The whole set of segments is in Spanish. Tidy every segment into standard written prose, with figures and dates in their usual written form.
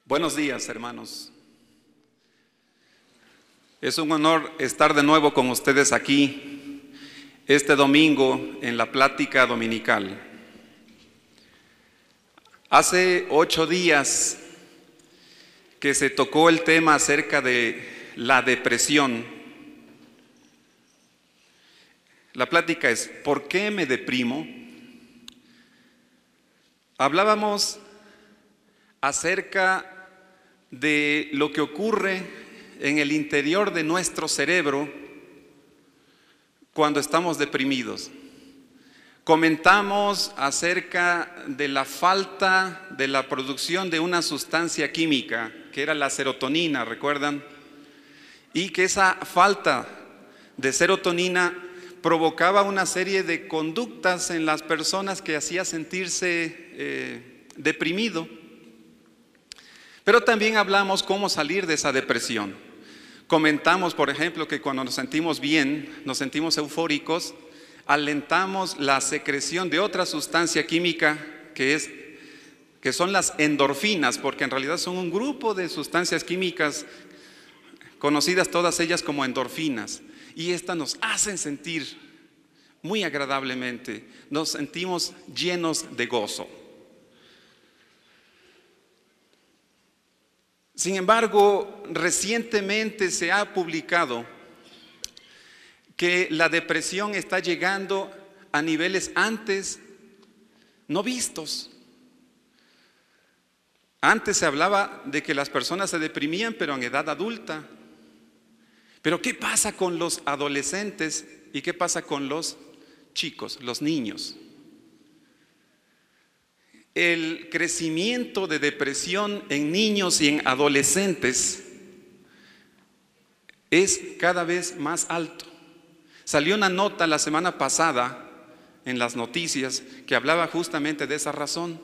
Buenos días, hermanos. Es un honor estar de nuevo con ustedes aquí este domingo en la plática dominical. Hace 8 días que se tocó el tema acerca de la depresión. La plática es: ¿por qué me deprimo? Hablábamos acerca de lo que ocurre en el interior de nuestro cerebro cuando estamos deprimidos. Comentamos acerca de la falta de la producción de una sustancia química, que era la serotonina, ¿recuerdan? Y que esa falta de serotonina provocaba una serie de conductas en las personas que hacía sentirse deprimido. Pero también hablamos cómo salir de esa depresión. Comentamos, por ejemplo, que cuando nos sentimos bien, nos sentimos eufóricos, alentamos la secreción de otra sustancia química que son las endorfinas, porque en realidad son un grupo de sustancias químicas conocidas todas ellas como endorfinas, y estas nos hacen sentir muy agradablemente, nos sentimos llenos de gozo. Sin embargo, recientemente se ha publicado que la depresión está llegando a niveles antes no vistos. Antes se hablaba de que las personas se deprimían, pero en edad adulta. Pero ¿qué pasa con los adolescentes y qué pasa con los chicos, los niños? El crecimiento de depresión en niños y en adolescentes es cada vez más alto. Salió una nota la semana pasada en las noticias que hablaba justamente de esa razón.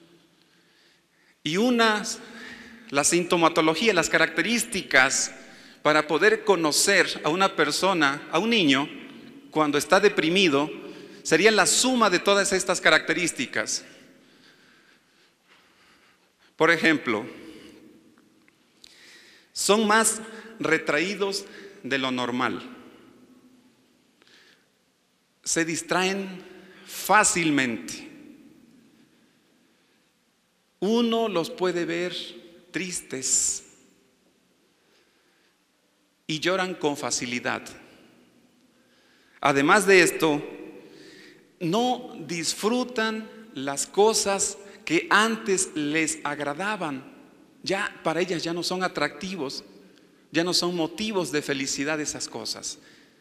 Y la sintomatología, las características para poder conocer a una persona, a un niño, cuando está deprimido, sería la suma de todas estas características. Por ejemplo, son más retraídos de lo normal. Se distraen fácilmente. Uno los puede ver tristes y lloran con facilidad. Además de esto, no disfrutan las cosas que antes les agradaban. Ya para ellas ya no son atractivos, ya no son motivos de felicidad esas cosas.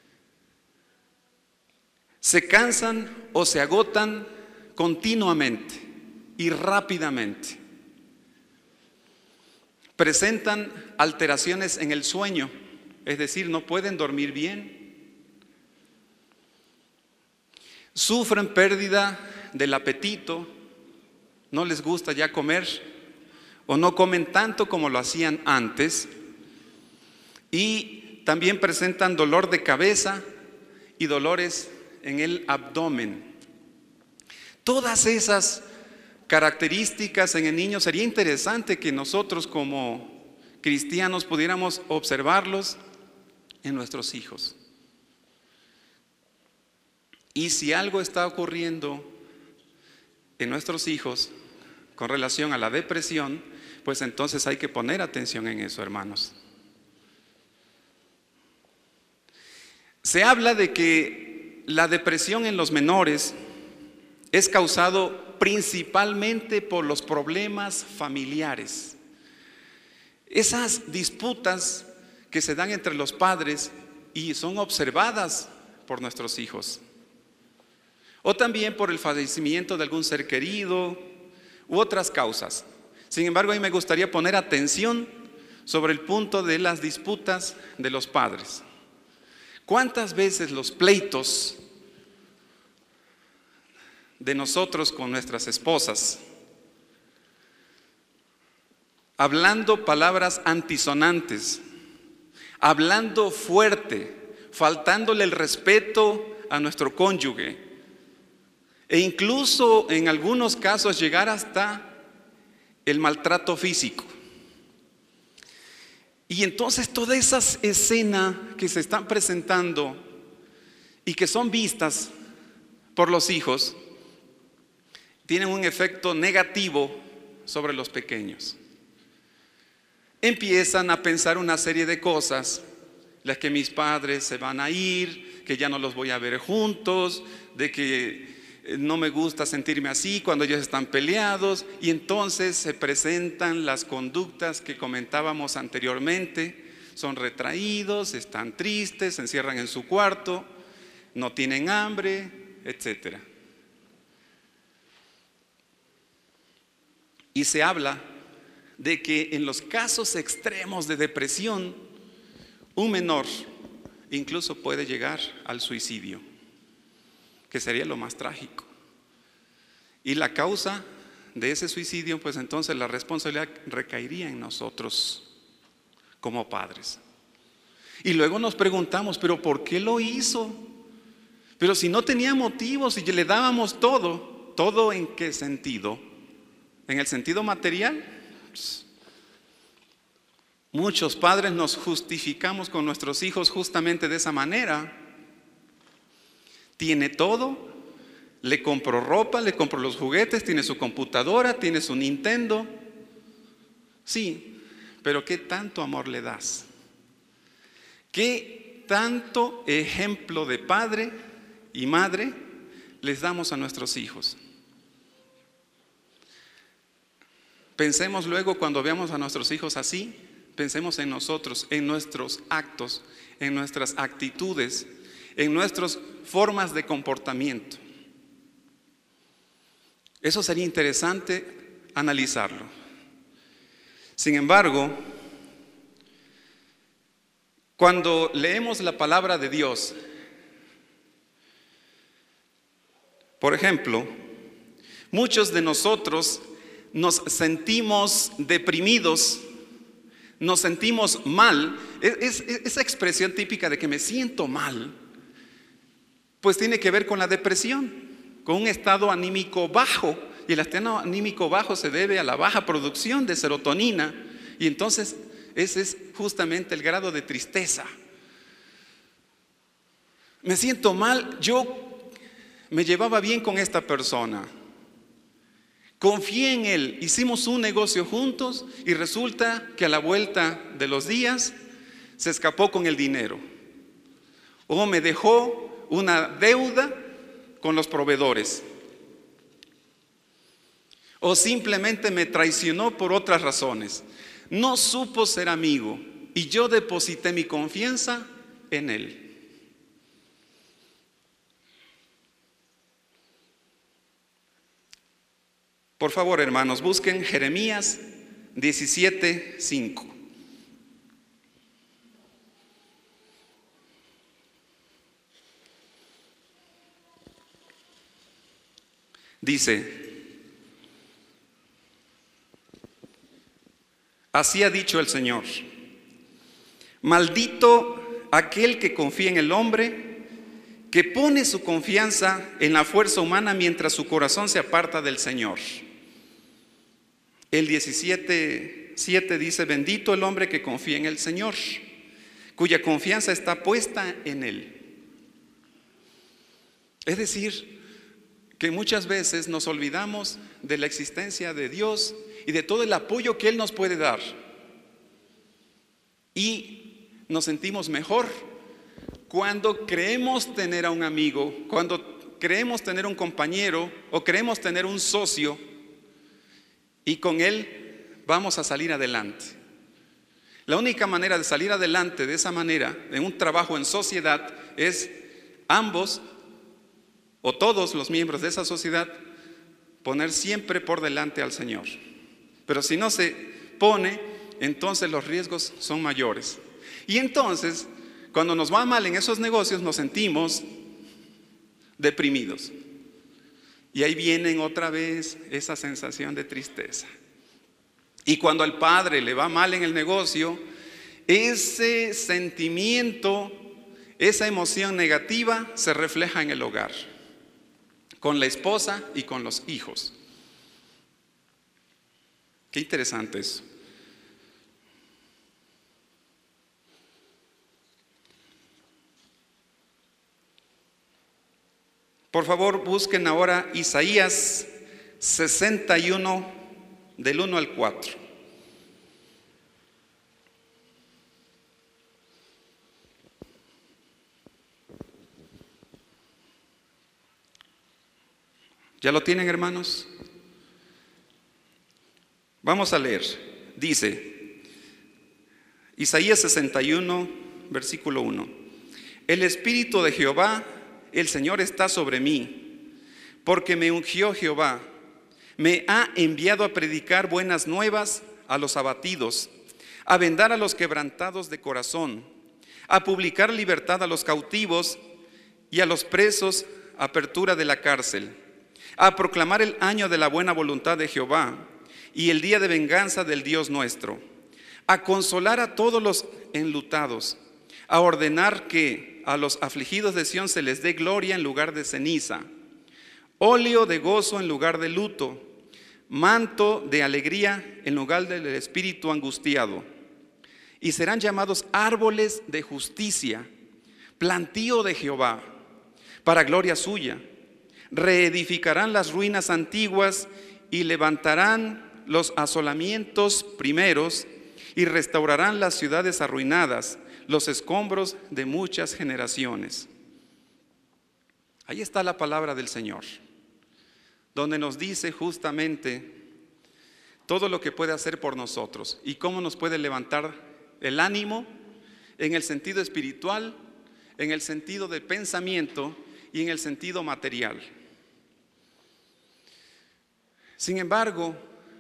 Se cansan o se agotan continuamente y rápidamente. Presentan alteraciones en el sueño, es decir, no pueden dormir bien. Sufren pérdida del apetito, no les gusta ya comer o no comen tanto como lo hacían antes, y también presentan dolor de cabeza y dolores en el abdomen. Todas esas características en el niño sería interesante que nosotros como cristianos pudiéramos observarlos en nuestros hijos. Y si algo está ocurriendo en nuestros hijos con relación a la depresión, pues entonces hay que poner atención en eso, hermanos. Se habla de que la depresión en los menores es causado principalmente por los problemas familiares. Esas disputas que se dan entre los padres y son observadas por nuestros hijos. O también por el fallecimiento de algún ser querido u otras causas. Sin embargo, a mí me gustaría poner atención sobre el punto de las disputas de los padres. ¿Cuántas veces los pleitos de nosotros con nuestras esposas, hablando palabras antisonantes, hablando fuerte, faltándole el respeto a nuestro cónyuge, e incluso en algunos casos llegar hasta el maltrato físico? Y entonces todas esas escenas que se están presentando y que son vistas por los hijos tienen un efecto negativo sobre los pequeños. Empiezan a pensar una serie de cosas, las que mis padres se van a ir, que ya no los voy a ver juntos, de que no me gusta sentirme así cuando ellos están peleados, y entonces se presentan las conductas que comentábamos anteriormente. Son retraídos, están tristes, se encierran en su cuarto, no tienen hambre, etc. Y se habla de que en los casos extremos de depresión, un menor incluso puede llegar al suicidio, que sería lo más trágico. Y la causa de ese suicidio, pues entonces la responsabilidad recaería en nosotros como padres. Y luego nos preguntamos, ¿pero por qué lo hizo? Pero si no tenía motivos y le dábamos todo, ¿todo en qué sentido? ¿En el sentido material? Muchos padres nos justificamos con nuestros hijos justamente de esa manera. Tiene todo, le compro ropa, le compro los juguetes, tiene su computadora, tiene su Nintendo. Sí, pero ¿qué tanto amor le das? ¿Qué tanto ejemplo de padre y madre les damos a nuestros hijos? Pensemos luego cuando veamos a nuestros hijos así, pensemos en nosotros, en nuestros actos, en nuestras actitudes, en nuestras formas de comportamiento. Eso sería interesante analizarlo. Sin embargo, cuando leemos la palabra de Dios, por ejemplo, muchos de nosotros nos sentimos deprimidos, nos sentimos mal. Esa expresión típica de que me siento mal, pues tiene que ver con la depresión, con un estado anímico bajo. Y el estado anímico bajo se debe a la baja producción de serotonina. Y entonces ese es justamente el grado de tristeza. Me siento mal, yo me llevaba bien con esta persona, confié en él, hicimos un negocio juntos y resulta que a la vuelta de los días se escapó con el dinero o me dejó una deuda con los proveedores o simplemente me traicionó por otras razones. No supo ser amigo y yo deposité mi confianza en él. Por favor, hermanos, busquen Jeremías 17:5. Dice: así ha dicho el Señor, maldito aquel que confía en el hombre, que pone su confianza en la fuerza humana mientras su corazón se aparta del Señor. El 17:7 dice: bendito el hombre que confía en el Señor, cuya confianza está puesta en Él. Es decir, que muchas veces nos olvidamos de la existencia de Dios y de todo el apoyo que Él nos puede dar. Y nos sentimos mejor cuando creemos tener a un amigo, cuando creemos tener un compañero o creemos tener un socio y con él vamos a salir adelante. La única manera de salir adelante de esa manera, en un trabajo en sociedad, es ambos o todos los miembros de esa sociedad poner siempre por delante al Señor. Pero si no se pone, entonces los riesgos son mayores. Y entonces, cuando nos va mal en esos negocios, nos sentimos deprimidos. Y ahí viene otra vez esa sensación de tristeza. Y cuando al padre le va mal en el negocio, ese sentimiento, esa emoción negativa se refleja en el hogar, con la esposa y con los hijos. Qué interesante eso. Por favor, busquen ahora Isaías 61, del 1 al 4. ¿Ya lo tienen, hermanos? Vamos a leer. Dice, Isaías 61, versículo 1. El Espíritu de Jehová, el Señor, está sobre mí, porque me ungió Jehová. Me ha enviado a predicar buenas nuevas a los abatidos, a vendar a los quebrantados de corazón, a publicar libertad a los cautivos y a los presos, apertura de la cárcel, a proclamar el año de la buena voluntad de Jehová y el día de venganza del Dios nuestro, a consolar a todos los enlutados, a ordenar que a los afligidos de Sión se les dé gloria en lugar de ceniza, óleo de gozo en lugar de luto, manto de alegría en lugar del espíritu angustiado. Y serán llamados árboles de justicia, plantío de Jehová, para gloria suya. Reedificarán las ruinas antiguas y levantarán los asolamientos primeros y restaurarán las ciudades arruinadas, los escombros de muchas generaciones. Ahí está la palabra del Señor, donde nos dice justamente todo lo que puede hacer por nosotros y cómo nos puede levantar el ánimo en el sentido espiritual, en el sentido de pensamiento y en el sentido material. Sin embargo,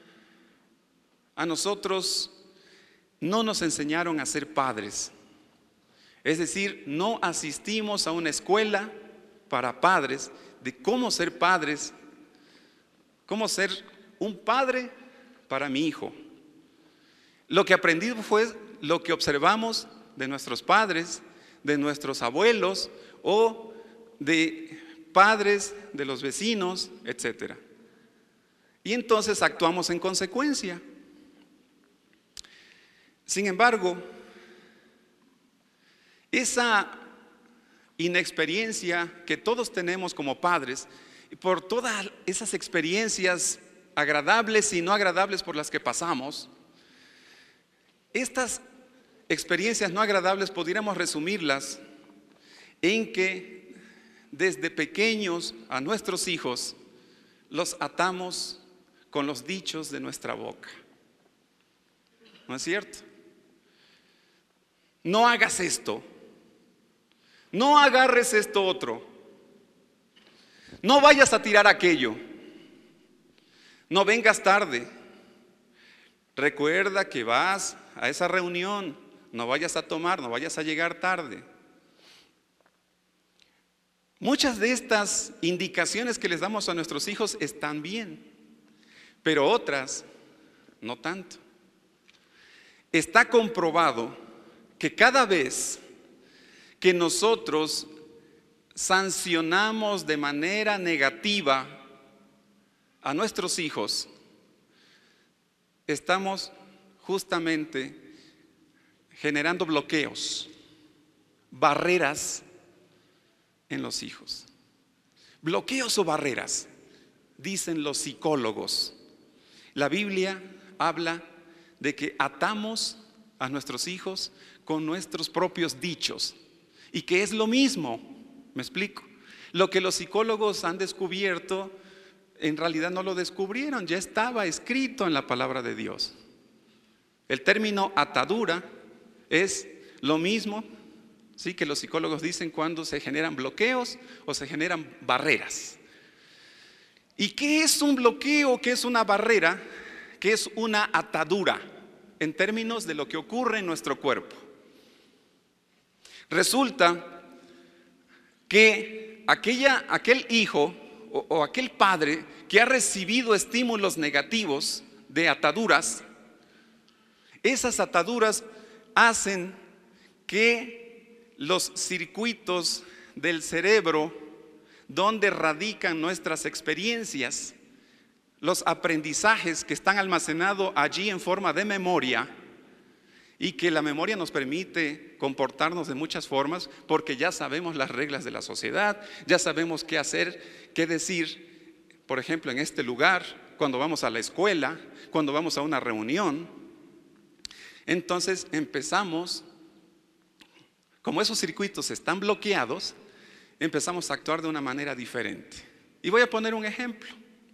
a nosotros no nos enseñaron a ser padres. Es decir, no asistimos a una escuela para padres de cómo ser padres, cómo ser un padre para mi hijo. Lo que aprendí fue lo que observamos de nuestros padres, de nuestros abuelos o de padres de los vecinos, etcétera. Y entonces actuamos en consecuencia. Sin embargo, esa inexperiencia que todos tenemos como padres, y por todas esas experiencias agradables y no agradables por las que pasamos, estas experiencias no agradables podríamos resumirlas en que desde pequeños a nuestros hijos los atamos con los dichos de nuestra boca. ¿No es cierto? No hagas esto, no agarres esto otro, no vayas a tirar aquello, no vengas tarde, recuerda que vas a esa reunión, no vayas a tomar, no vayas a llegar tarde. Muchas de estas indicaciones que les damos a nuestros hijos están bien, pero otras no tanto. Está comprobado que cada vez que nosotros sancionamos de manera negativa a nuestros hijos, estamos justamente generando bloqueos, barreras en los hijos. Bloqueos o barreras, dicen los psicólogos. La Biblia habla de que atamos a nuestros hijos con nuestros propios dichos y que es lo mismo, me explico. Lo que los psicólogos han descubierto, en realidad no lo descubrieron, ya estaba escrito en la palabra de Dios. El término atadura es lo mismo, sí, que los psicólogos dicen cuando se generan bloqueos o se generan barreras. ¿Y qué es un bloqueo? ¿Qué es una barrera? ¿Qué es una atadura en términos de lo que ocurre en nuestro cuerpo? Resulta que aquel hijo o aquel padre que ha recibido estímulos negativos de ataduras, esas ataduras hacen que los circuitos del cerebro donde radican nuestras experiencias, los aprendizajes que están almacenados allí en forma de memoria, y que la memoria nos permite comportarnos de muchas formas porque ya sabemos las reglas de la sociedad, ya sabemos qué hacer, qué decir, por ejemplo, en este lugar, cuando vamos a la escuela, cuando vamos a una reunión. Entonces empezamos, como esos circuitos están bloqueados, empezamos a actuar de una manera diferente. Y voy a poner un ejemplo.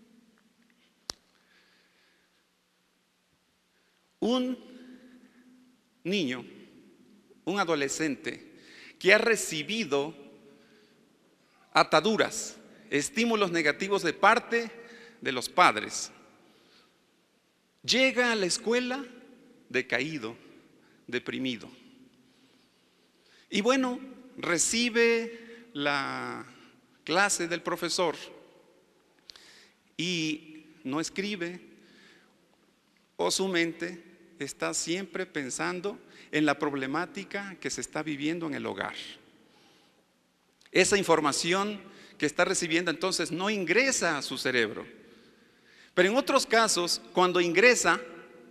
Un niño, un adolescente que ha recibido ataduras, estímulos negativos de parte de los padres, llega a la escuela decaído, deprimido. Y bueno, recibe la clase del profesor y no escribe, o su mente está siempre pensando en la problemática que se está viviendo en el hogar. Esa información que está recibiendo entonces no ingresa a su cerebro. Pero en otros casos, cuando ingresa,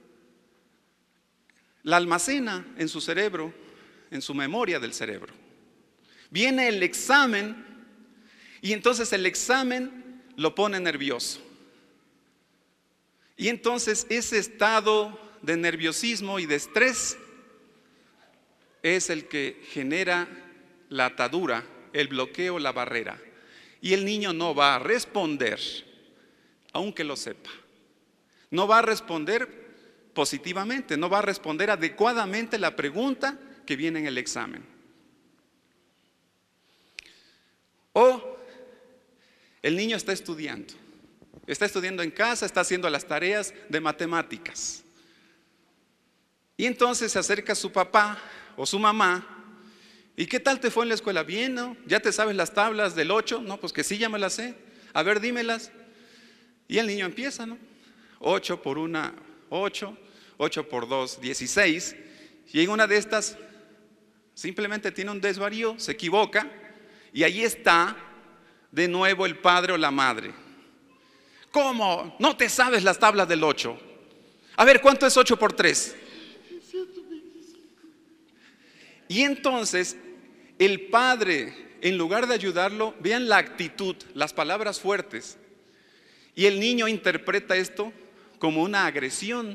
la almacena en su cerebro, en su memoria del cerebro. Viene el examen y entonces el examen lo pone nervioso. Y entonces ese estado de nerviosismo y de estrés es el que genera la atadura, el bloqueo, la barrera. Y el niño no va a responder, aunque lo sepa. No va a responder positivamente, no va a responder adecuadamente la pregunta que viene en el examen. O el niño está estudiando en casa, está haciendo las tareas de matemáticas. Y entonces se acerca su papá o su mamá. ¿Y qué tal te fue en la escuela? Bien, ¿no? ¿Ya te sabes las tablas del 8? No, pues que sí, ya me las sé. A ver, dímelas. Y el niño empieza, ¿no? 8 por 1, 8. 8 por 2, 16. Y en una de estas simplemente tiene un desvarío, se equivoca. Y ahí está de nuevo el padre o la madre. ¿Cómo? ¿No te sabes las tablas del 8? A ver, ¿cuánto es 8 por 3? Y entonces el padre, en lugar de ayudarlo, vean la actitud, las palabras fuertes. Y el niño interpreta esto como una agresión.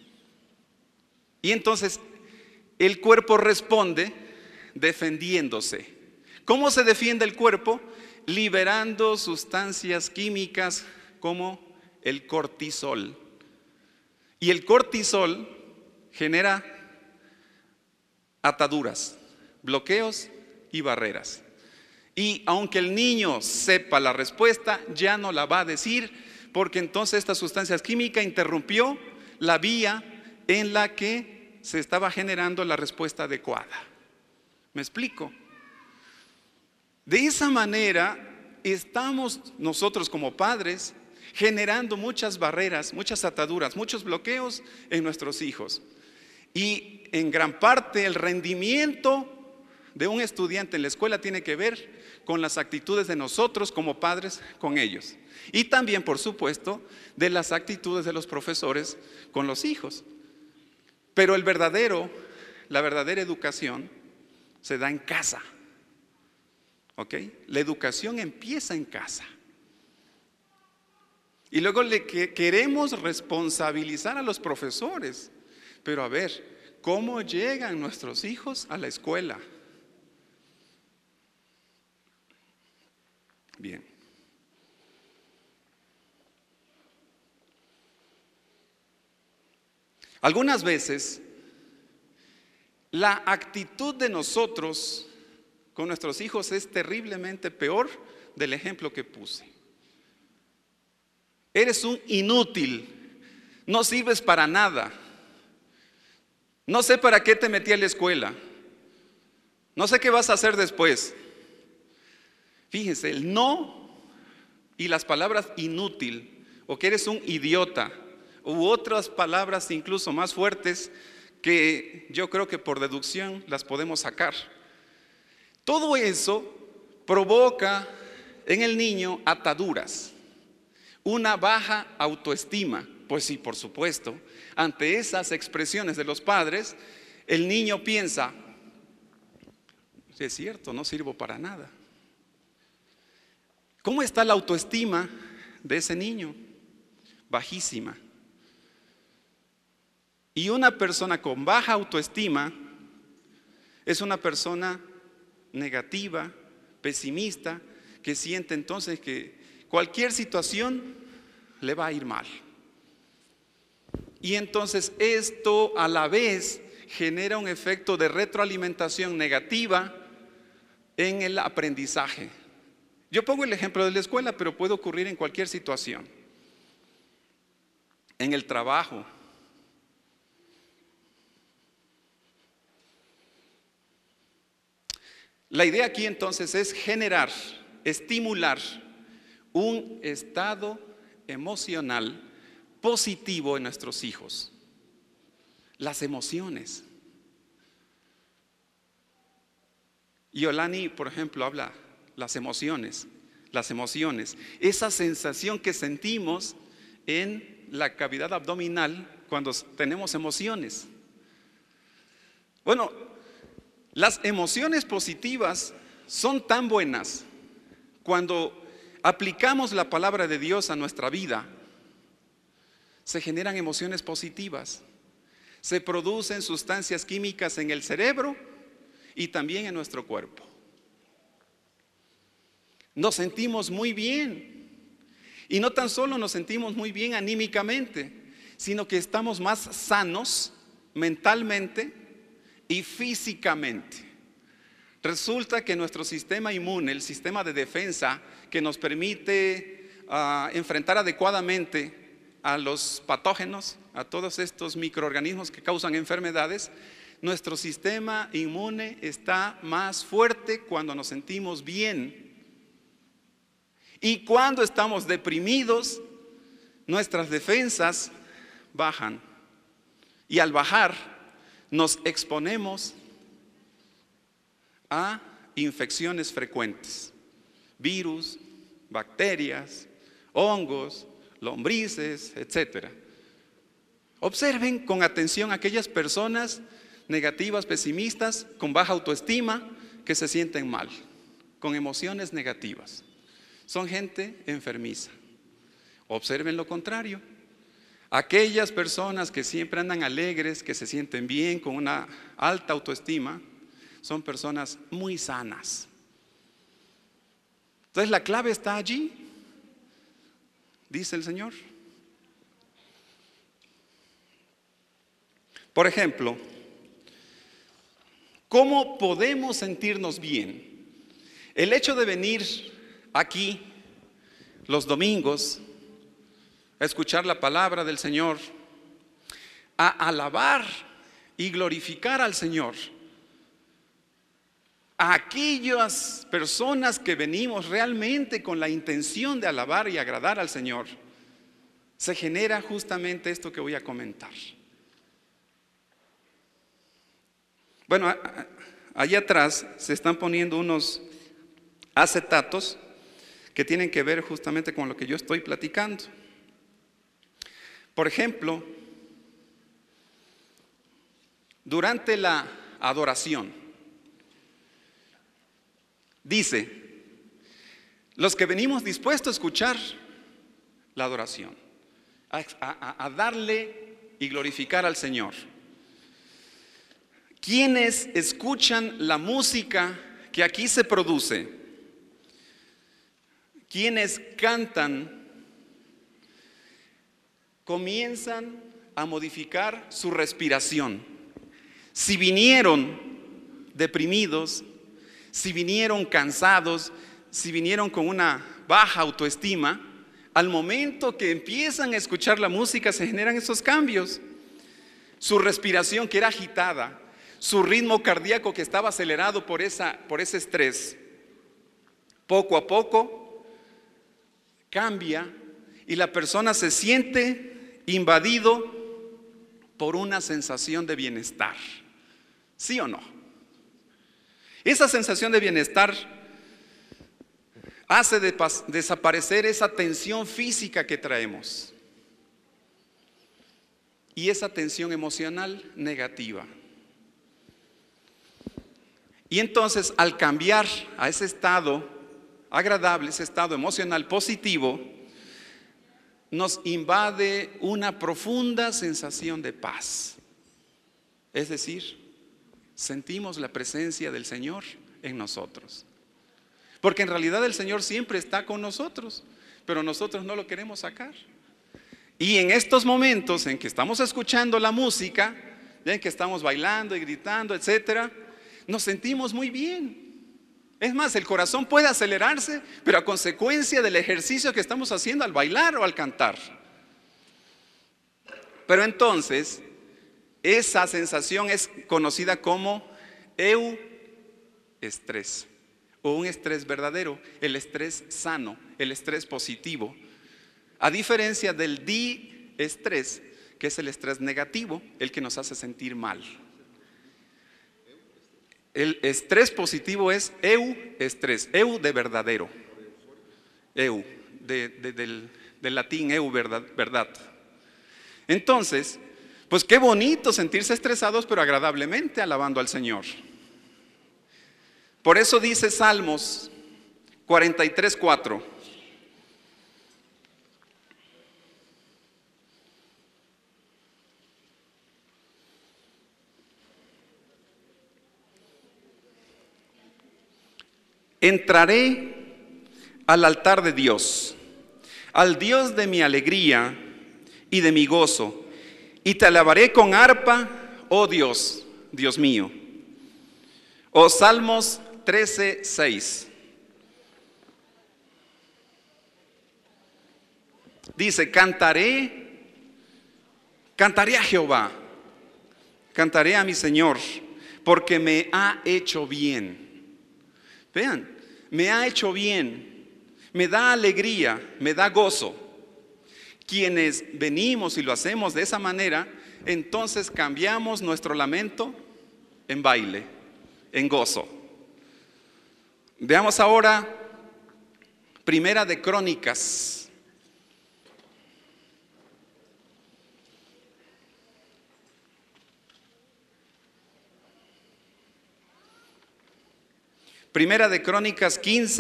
Y entonces el cuerpo responde defendiéndose. ¿Cómo se defiende el cuerpo? Liberando sustancias químicas como el cortisol. Y el cortisol genera ataduras, bloqueos y barreras. Y aunque el niño sepa la respuesta, ya no la va a decir, porque entonces esta sustancia química interrumpió la vía en la que se estaba generando la respuesta adecuada. ¿Me explico? De esa manera estamos nosotros como padres generando muchas barreras, muchas ataduras, muchos bloqueos en nuestros hijos. Y en gran parte el rendimiento de un estudiante en la escuela tiene que ver con las actitudes de nosotros como padres con ellos. Y también, por supuesto, de las actitudes de los profesores con los hijos. Pero la verdadera educación se da en casa. ¿Ok? La educación empieza en casa. Y luego queremos responsabilizar a los profesores. Pero a ver, ¿cómo llegan nuestros hijos a la escuela? Bien. Algunas veces la actitud de nosotros con nuestros hijos es terriblemente peor del ejemplo que puse. Eres un inútil, no sirves para nada. No sé para qué te metí a la escuela. No sé qué vas a hacer después. Fíjense, el no y las palabras inútil o que eres un idiota u otras palabras incluso más fuertes que yo creo que por deducción las podemos sacar. Todo eso provoca en el niño ataduras, una baja autoestima. Pues sí, por supuesto, ante esas expresiones de los padres, el niño piensa, es cierto, no sirvo para nada. ¿Cómo está la autoestima de ese niño? Bajísima. Y una persona con baja autoestima es una persona negativa, pesimista, que siente entonces que cualquier situación le va a ir mal. Y entonces esto a la vez genera un efecto de retroalimentación negativa en el aprendizaje. Yo pongo el ejemplo de la escuela, pero puede ocurrir en cualquier situación. En el trabajo. La idea aquí entonces es generar, estimular un estado emocional positivo en nuestros hijos. Las emociones. Yolani, por ejemplo, habla las emociones, esa sensación que sentimos en la cavidad abdominal cuando tenemos emociones. Bueno, las emociones positivas son tan buenas cuando aplicamos la palabra de Dios a nuestra vida. Se generan emociones positivas, se producen sustancias químicas en el cerebro y también en nuestro cuerpo. Nos sentimos muy bien, y no tan solo nos sentimos muy bien anímicamente, sino que estamos más sanos mentalmente y físicamente. Resulta que nuestro sistema inmune, el sistema de defensa que nos permite enfrentar adecuadamente a los patógenos, a todos estos microorganismos que causan enfermedades, nuestro sistema inmune está más fuerte cuando nos sentimos bien. Y cuando estamos deprimidos, nuestras defensas bajan. Y al bajar, nos exponemos a infecciones frecuentes. Virus, bacterias, hongos, lombrices, etc. Observen con atención a aquellas personas negativas, pesimistas, con baja autoestima, que se sienten mal, con emociones negativas. Son gente enfermiza. Observen lo contrario. Aquellas personas que siempre andan alegres, que se sienten bien, con una alta autoestima, son personas muy sanas. Entonces la clave está allí, dice el Señor. Por ejemplo, ¿cómo podemos sentirnos bien? El hecho de venir aquí los domingos a escuchar la palabra del Señor, a alabar y glorificar al Señor, a aquellas personas que venimos realmente con la intención de alabar y agradar al Señor, se genera justamente esto que voy a comentar. Bueno, allá atrás se están poniendo unos acetatos que tienen que ver justamente con lo que yo estoy platicando. Por ejemplo, durante la adoración, dice, los que venimos dispuestos a escuchar la adoración, a darle y glorificar al Señor, quienes escuchan la música que aquí se produce, quienes cantan, comienzan a modificar su respiración. Si vinieron deprimidos, si vinieron cansados, si vinieron con una baja autoestima, al momento que empiezan a escuchar la música se generan esos cambios. Su respiración, que era agitada, su ritmo cardíaco, que estaba acelerado por ese estrés, poco a poco cambia y la persona se siente invadido por una sensación de bienestar. ¿Sí o no? Esa sensación de bienestar hace desaparecer esa tensión física que traemos y esa tensión emocional negativa. Y entonces, al cambiar a ese estado agradable, ese estado emocional positivo, nos invade una profunda sensación de paz. Es decir, sentimos la presencia del Señor en nosotros. Porque en realidad el Señor siempre está con nosotros, pero nosotros no lo queremos sacar. Y en estos momentos en que estamos escuchando la música, en que estamos bailando y gritando, etcétera, nos sentimos muy bien. Es más, el corazón puede acelerarse, pero a consecuencia del ejercicio que estamos haciendo al bailar o al cantar. Pero entonces, esa sensación es conocida como euestrés, o un estrés verdadero, el estrés sano, el estrés positivo. A diferencia del diestrés, que es el estrés negativo, el que nos hace sentir mal. El estrés positivo es euestrés, eu de verdadero, eu, del latín eu, verdad. Entonces, pues qué bonito sentirse estresados, pero agradablemente alabando al Señor. Por eso dice Salmos 43:4. Entraré al altar de Dios, al Dios de mi alegría y de mi gozo, y te alabaré con arpa, oh Dios, Dios mío. O Salmos 13:6. Dice, cantaré a Jehová, cantaré a mi Señor, porque me ha hecho bien. Vean, me ha hecho bien, me da alegría, me da gozo. Quienes venimos y lo hacemos de esa manera, entonces cambiamos nuestro lamento en baile, en gozo. Veamos ahora Primera de Crónicas. Primera de Crónicas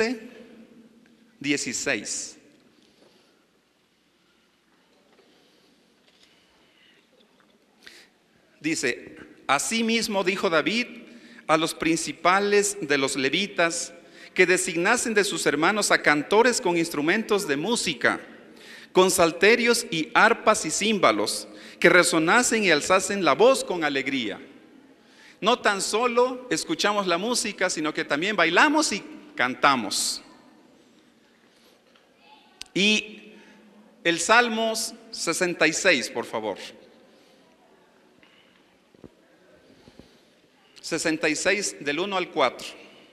15:16. Dice, asimismo dijo David a los principales de los levitas que designasen de sus hermanos a cantores con instrumentos de música, con salterios y arpas y címbalos, que resonasen y alzasen la voz con alegría. No tan solo escuchamos la música, sino que también bailamos y cantamos. Y el Salmos 66, por favor. 66 del 1 al 4.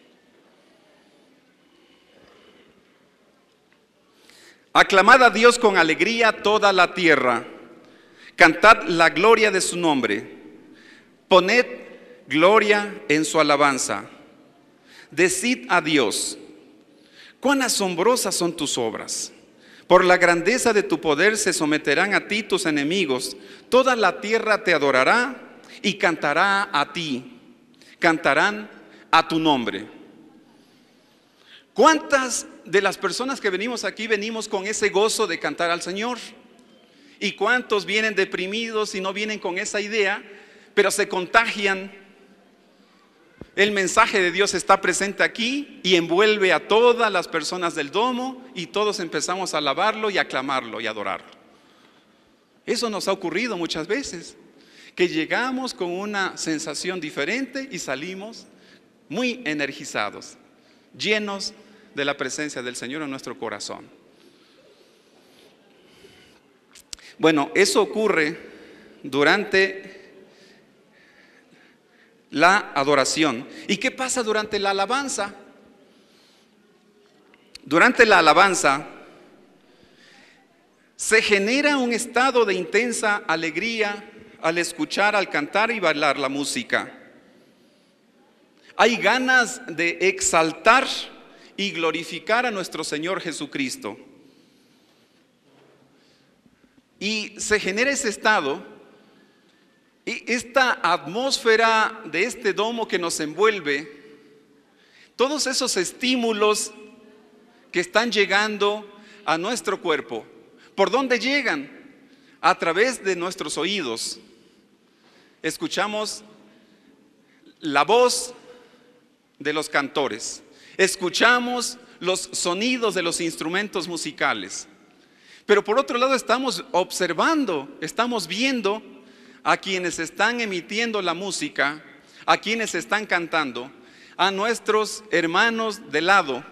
Aclamad a Dios con alegría toda la tierra. Cantad la gloria de su nombre. Poned gloria en su alabanza. Decid a Dios, cuán asombrosas son tus obras. Por la grandeza de tu poder se someterán a ti tus enemigos. Toda la tierra te adorará y cantará a ti. Cantarán a tu nombre. ¿Cuántas de las personas que venimos aquí venimos con ese gozo de cantar al Señor? ¿Y cuántos vienen deprimidos y no vienen con esa idea, pero se contagian? El mensaje de Dios está presente aquí y envuelve a todas las personas del domo y todos empezamos a alabarlo y aclamarlo y adorarlo. Eso nos ha ocurrido muchas veces, que llegamos con una sensación diferente y salimos muy energizados, llenos de la presencia del Señor en nuestro corazón. Bueno, eso ocurre durante la adoración. ¿Y qué pasa durante la alabanza? Durante la alabanza se genera un estado de intensa alegría al escuchar, al cantar y bailar la música. Hay ganas de exaltar y glorificar a nuestro Señor Jesucristo. Y se genera ese estado, y esta atmósfera de este domo que nos envuelve todos esos estímulos que están llegando a nuestro cuerpo, ¿por dónde llegan? A través de nuestros oídos. Escuchamos la voz de los cantores, escuchamos los sonidos de los instrumentos musicales, pero por otro lado estamos observando, estamos viendo a quienes están emitiendo la música, a quienes están cantando, a nuestros hermanos de lado.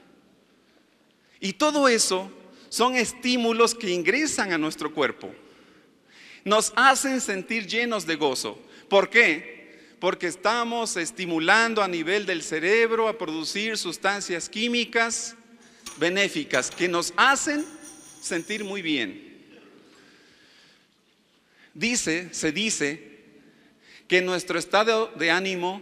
Y todo eso son estímulos que ingresan a nuestro cuerpo, nos hacen sentir llenos de gozo. ¿Por qué? Porque estamos estimulando a nivel del cerebro a producir sustancias químicas benéficas que nos hacen sentir muy bien. Se dice que nuestro estado de ánimo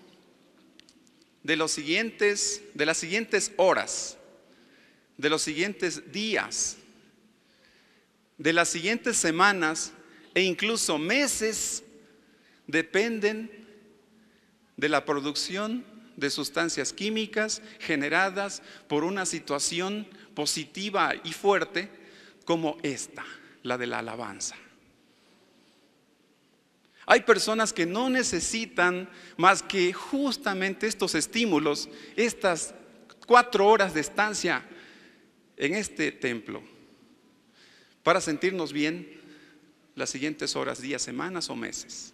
de las siguientes horas, de los siguientes días, de las siguientes semanas e incluso meses dependen de la producción de sustancias químicas generadas por una situación positiva y fuerte como esta, la de la alabanza. Hay personas que no necesitan más que justamente estos estímulos, estas 4 horas de estancia en este templo, para sentirnos bien las siguientes horas, días, semanas o meses.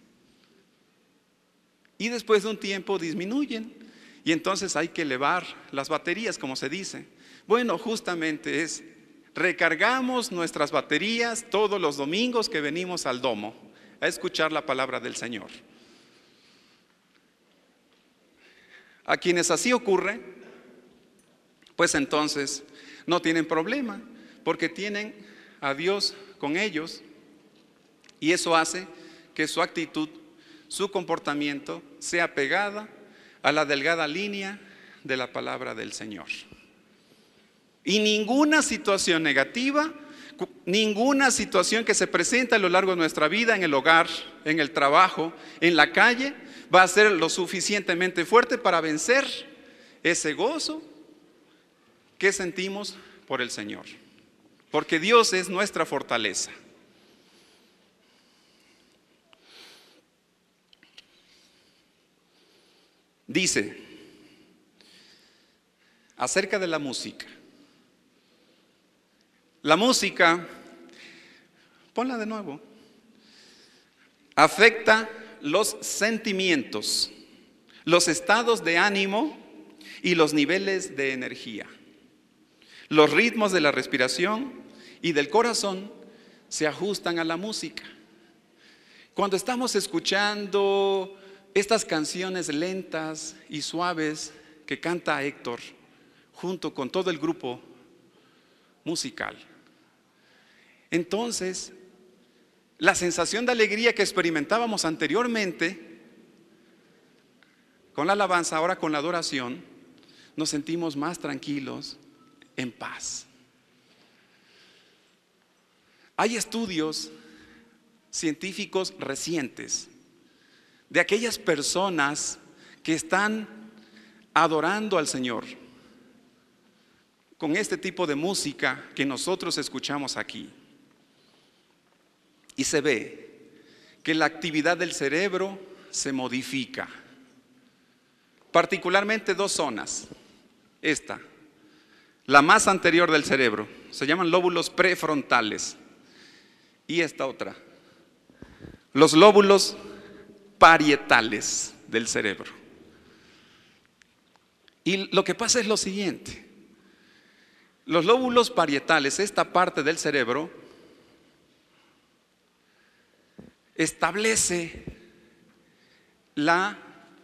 Y después de un tiempo disminuyen y entonces hay que elevar las baterías, como se dice. Bueno, justamente recargamos nuestras baterías todos los domingos que venimos al domo a escuchar la palabra del Señor. A quienes así ocurre, pues entonces no tienen problema, porque tienen a Dios con ellos, y eso hace que su actitud, su comportamiento sea pegada a la delgada línea de la palabra del Señor. Y ninguna situación negativa, ninguna situación que se presenta a lo largo de nuestra vida, en el hogar, en el trabajo, en la calle, va a ser lo suficientemente fuerte para vencer ese gozo que sentimos por el Señor. Porque Dios es nuestra fortaleza. Dice acerca de la música. La música, ponla de nuevo, afecta los sentimientos, los estados de ánimo y los niveles de energía. Los ritmos de la respiración y del corazón se ajustan a la música. Cuando estamos escuchando estas canciones lentas y suaves que canta Héctor junto con todo el grupo musical, entonces la sensación de alegría que experimentábamos anteriormente con la alabanza, ahora con la adoración, nos sentimos más tranquilos, en paz. Hay estudios científicos recientes de aquellas personas que están adorando al Señor con este tipo de música que nosotros escuchamos aquí. Y se ve que la actividad del cerebro se modifica, particularmente 2 zonas. Esta, la más anterior del cerebro, se llaman lóbulos prefrontales, y esta otra, los lóbulos parietales del cerebro. Y lo que pasa es lo siguiente: los lóbulos parietales, esta parte del cerebro, establece la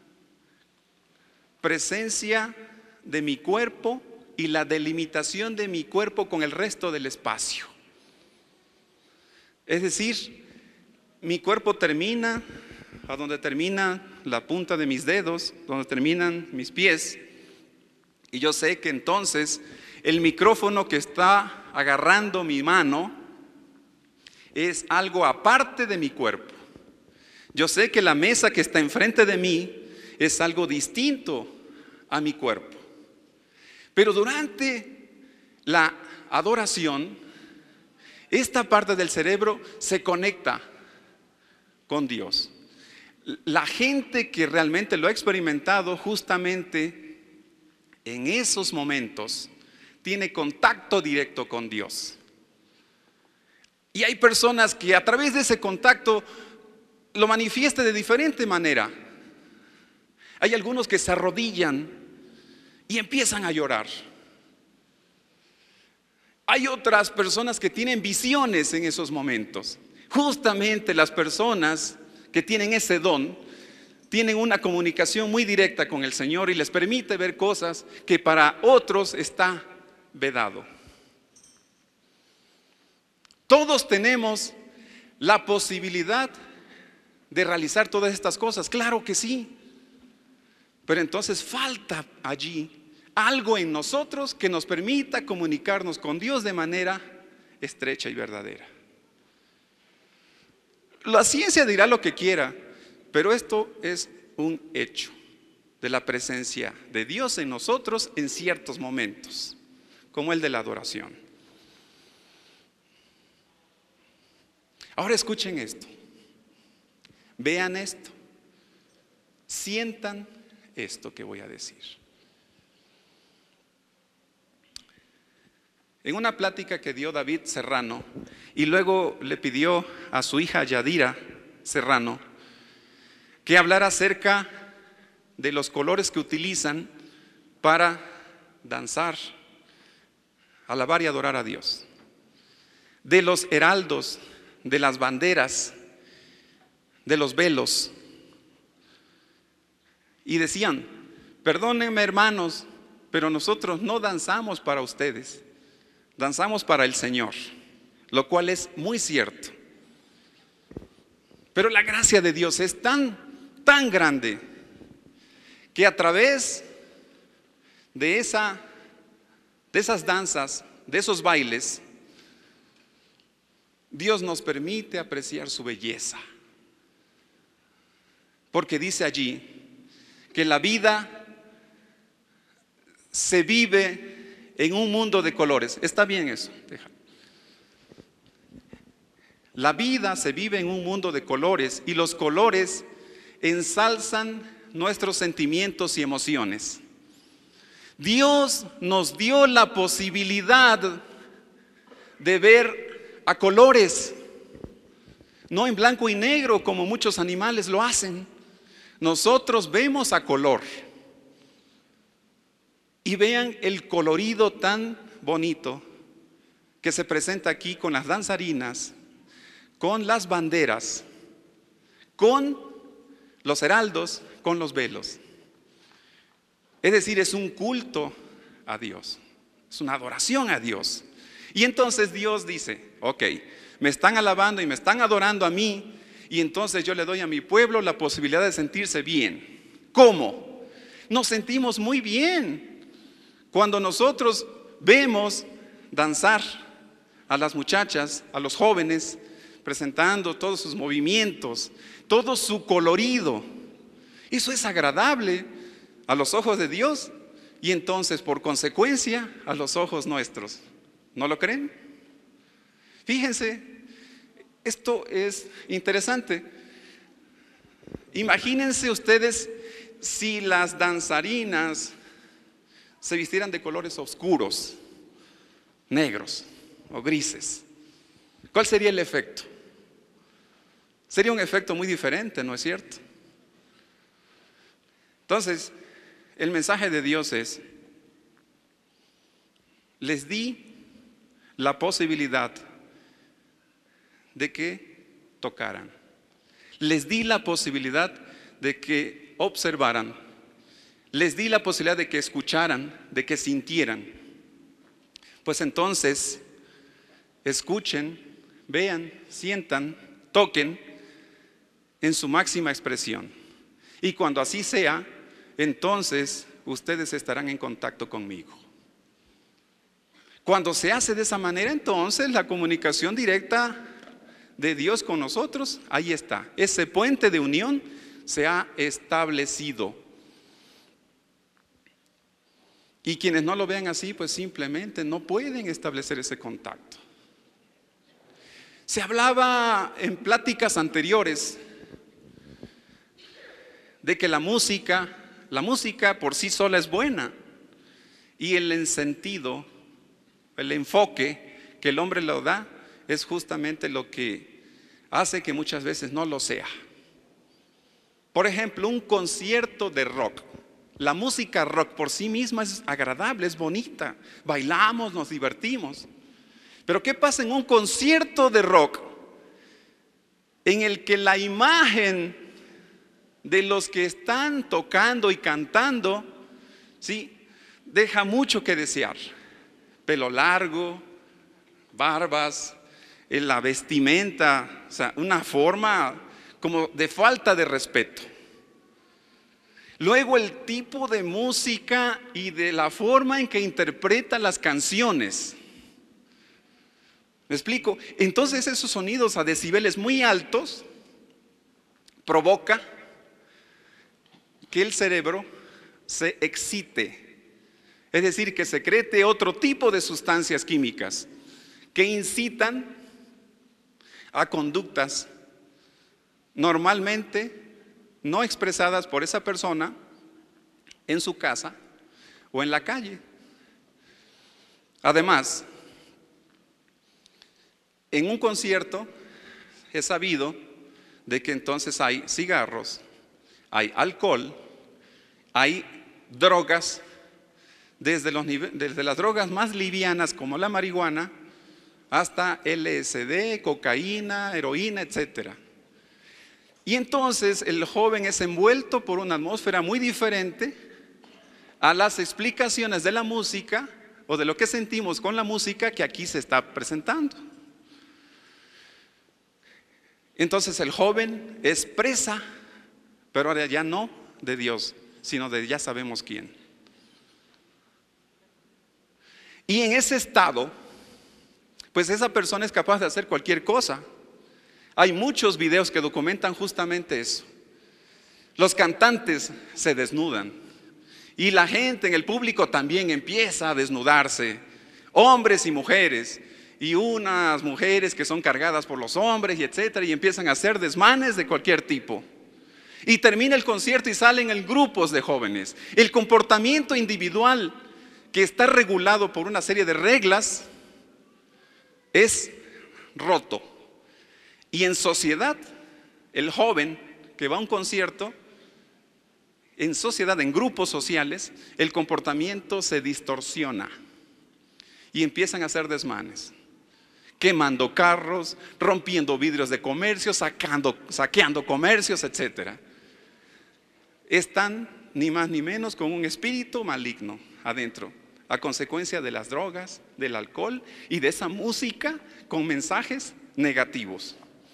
presencia de mi cuerpo y la delimitación de mi cuerpo con el resto del espacio. Es decir, mi cuerpo termina a donde termina la punta de mis dedos, donde terminan mis pies, y yo sé que entonces el micrófono que está agarrando mi mano es algo aparte de mi cuerpo. Yo sé que la mesa que está enfrente de mí es algo distinto a mi cuerpo. Pero durante la adoración, esta parte del cerebro se conecta con Dios. La gente que realmente lo ha experimentado justamente en esos momentos tiene contacto directo con Dios. Y hay personas que a través de ese contacto lo manifiestan de diferente manera. Hay algunos que se arrodillan y empiezan a llorar. Hay otras personas que tienen visiones en esos momentos. Justamente las personas que tienen ese don tienen una comunicación muy directa con el Señor y les permite ver cosas que para otros está vedado. Todos tenemos la posibilidad de realizar todas estas cosas, claro que sí. Pero entonces falta allí algo en nosotros que nos permita comunicarnos con Dios de manera estrecha y verdadera. La ciencia dirá lo que quiera, pero esto es un hecho de la presencia de Dios en nosotros en ciertos momentos, como el de la adoración. Ahora escuchen esto, vean esto, sientan esto que voy a decir. En una plática que dio David Serrano y luego le pidió a su hija Yadira Serrano que hablara acerca de los colores que utilizan para danzar, alabar y adorar a Dios, de los heraldos, de las banderas, de los velos. Y decían: perdónenme, hermanos, pero nosotros no danzamos para ustedes, danzamos para el Señor, lo cual es muy cierto. Pero la gracia de Dios es tan grande que a través de esas danzas, de esos bailes, Dios nos permite apreciar su belleza. Porque dice allí que la vida se vive en un mundo de colores. ¿Está bien eso? La vida se vive en un mundo de colores y los colores ensalzan nuestros sentimientos y emociones. Dios nos dio la posibilidad de ver a colores, no en blanco y negro como muchos animales lo hacen. Nosotros vemos a color. Y vean el colorido tan bonito que se presenta aquí con las danzarinas, con las banderas, con los heraldos, con los velos. Es decir, es un culto a Dios, es una adoración a Dios. Y entonces Dios dice: ok, me están alabando y me están adorando a mí, y entonces yo le doy a mi pueblo la posibilidad de sentirse bien. ¿Cómo? Nos sentimos muy bien cuando nosotros vemos danzar a las muchachas, a los jóvenes, presentando todos sus movimientos, todo su colorido. Eso es agradable a los ojos de Dios y entonces por consecuencia a los ojos nuestros. ¿No lo creen? Fíjense, esto es interesante. Imagínense ustedes si las danzarinas se vistieran de colores oscuros, negros o grises. ¿Cuál sería el efecto? Sería un efecto muy diferente, ¿no es cierto? Entonces, el mensaje de Dios es: les di la posibilidad de que tocaran. Les di la posibilidad de que observaran. Les di la posibilidad de que escucharan, de que sintieran. Pues entonces, escuchen, vean, sientan, toquen en su máxima expresión. Y cuando así sea, entonces ustedes estarán en contacto conmigo. Cuando se hace de esa manera, entonces la comunicación directa de Dios con nosotros, ahí está. Ese puente de unión se ha establecido. Y quienes no lo vean así, pues simplemente no pueden establecer ese contacto. Se hablaba en pláticas anteriores de que la música por sí sola es buena, y el sentido, el enfoque que el hombre lo da es justamente lo que hace que muchas veces no lo sea. Por ejemplo, un concierto de rock. La música rock por sí misma es agradable, es bonita, bailamos, nos divertimos. Pero ¿qué pasa en un concierto de rock en el que la imagen de los que están tocando y cantando, sí, deja mucho que desear? Pelo largo, barbas, en la vestimenta, o sea, una forma como de falta de respeto. Luego el tipo de música y de la forma en que interpreta las canciones. ¿Me explico? Entonces esos sonidos a decibeles muy altos provoca que el cerebro se excite, es decir, que secrete otro tipo de sustancias químicas que incitan a conductas normalmente no expresadas por esa persona en su casa o en la calle. Además, en un concierto es sabido de que entonces hay cigarros, hay alcohol, hay drogas, desde las drogas más livianas como la marihuana hasta LSD, cocaína, heroína, etcétera. Y entonces el joven es envuelto por una atmósfera muy diferente a las explicaciones de la música o de lo que sentimos con la música que aquí se está presentando. Entonces el joven es presa, pero ahora ya no de Dios, sino de ya sabemos quién. Y en ese estado, pues esa persona es capaz de hacer cualquier cosa. Hay muchos videos que documentan justamente eso. Los cantantes se desnudan y la gente en el público también empieza a desnudarse, hombres y mujeres, y unas mujeres que son cargadas por los hombres y etcétera, y empiezan a hacer desmanes de cualquier tipo. Y termina el concierto y salen en grupos de jóvenes. El comportamiento individual, que está regulado por una serie de reglas, es roto. Y en sociedad, el joven que va a un concierto, en sociedad, en grupos sociales, el comportamiento se distorsiona y empiezan a hacer desmanes, quemando carros, rompiendo vidrios de comercios, saqueando comercios, etcétera. Están ni más ni menos con un espíritu maligno adentro, a consecuencia de las drogas, del alcohol y de esa música con mensajes negativos.